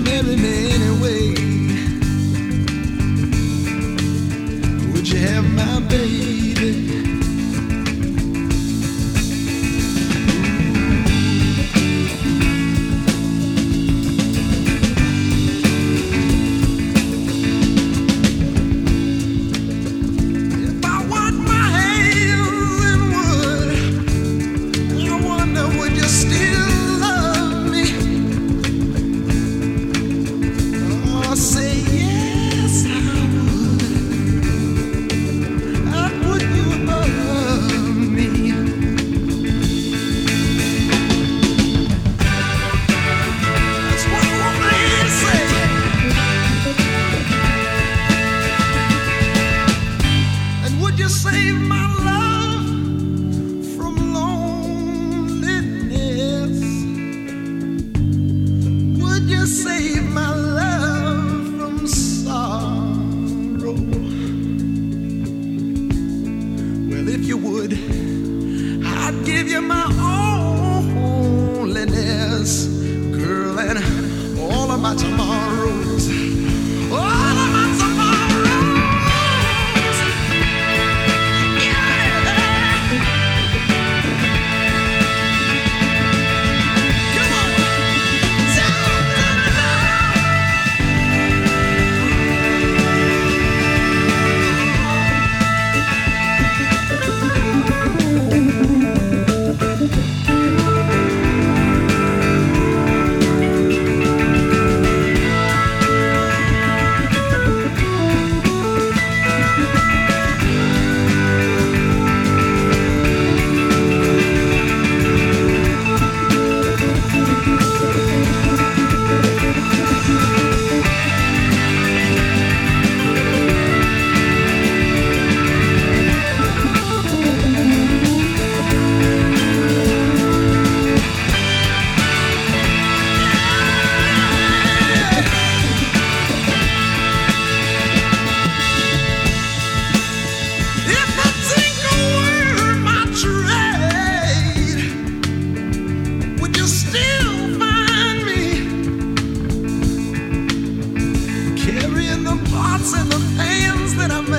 marry me anyway? Would you have my baby? If I washed my hands in wood, I wonder would you still love me? Oh, say yes, I would. Would you love me? That's what I want to hear you say. And would you save my love from loneliness? Would you save my love from sorrow? Well, if you would, I'd give you my onlyness, girl, and all of my tomorrows. All of my tomorrows. Yeah. Come on. Tell me now. If I think were my trade, would you still find me carrying the pots and the pans that I